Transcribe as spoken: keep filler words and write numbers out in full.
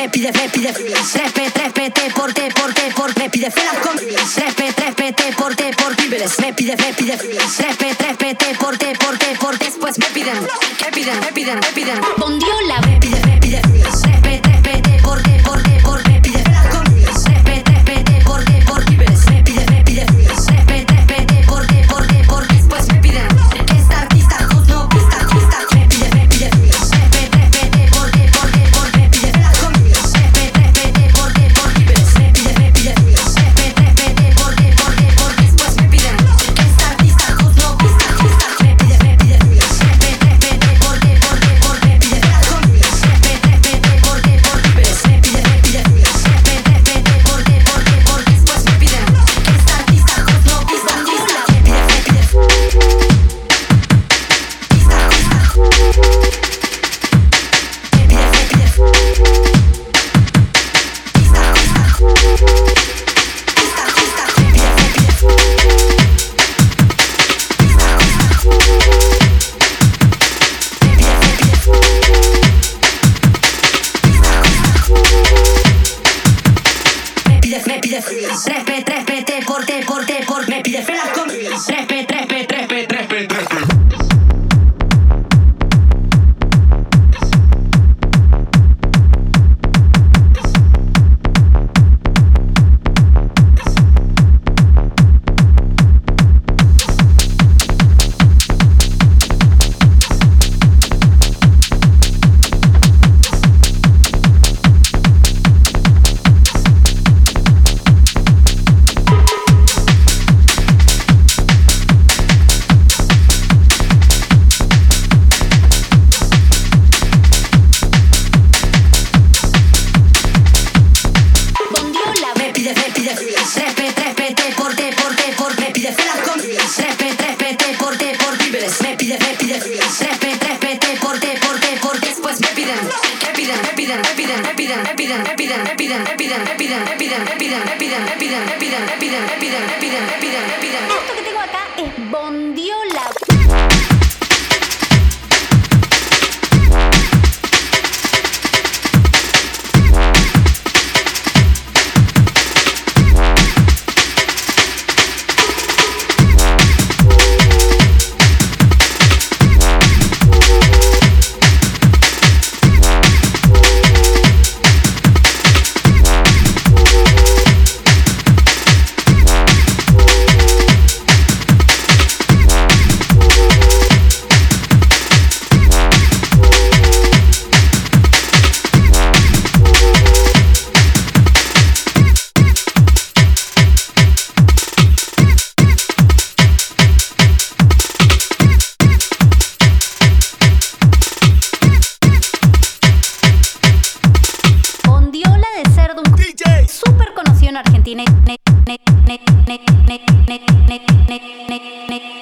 me pide, me pide, respe, respete, porte, porte, porte, me pide felas con, respe, respete, porte, porte, víveres, me pide, me pide, respe, respete, porte, porte, porte, después me piden, me piden, me piden, me piden, bondiola, me pide, me pide, respe, respete, porte, porte, porte, me pide felas con, respe, respete, porte, porte, víveres, me pide, me pide, respe, respete, porte, porte, porte, después me piden, esta artista, no pista, pista, me pide, me pide, respe, respete, porte, porte, porte, me pide felas con, respe, respete, porte, porte, víveres, me pide, me pide, respe, respete, porte, porte, porte, después me piden, esta artista, no pista, pista, me pide, me pide, respe, respete, porte, porte, porte, me pide felas con, respe, respete, porte, porte, víveres, me pide, me pide, respe, respete, porte, porte, porte, después me piden, esta artista, no pista, pista, me pide, me pide, pista, me pide, respe, respete, porte, porte, porte, me pide felas con, respe, respe, respe, respe, respe. Respe, respete, porte, porte, porte, me pide felas con, respe, respete, porte, porte, víveres, me pide, me pide, respe, respete, porte, porte, porte, después me piden, me piden, me piden, me piden, me piden, me piden, me piden, me piden, me piden, me piden, me piden, me piden, me piden, me piden, me piden, me piden, me piden, me piden, me piden, me piden. Esto que tengo acá es bondiola. Super conocido en Argentina.